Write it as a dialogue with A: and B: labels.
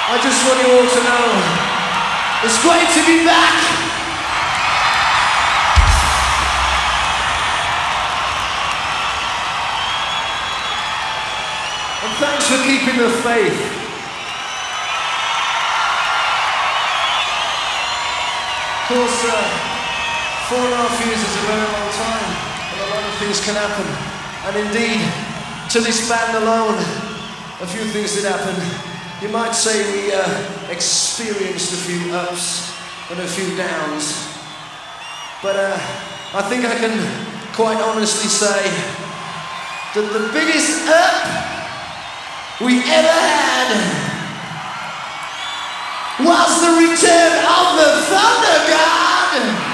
A: I just want you all to know it's great to be back. And thanks for keeping the faith. Of course, 4.5 years is a very long time, and a lot of things can happen. And indeed, to this band alone, a few things did happen. You might say we experienced a few ups and a few downs. But I think I can quite honestly say that the biggest up we ever had was the return of the Thunder God!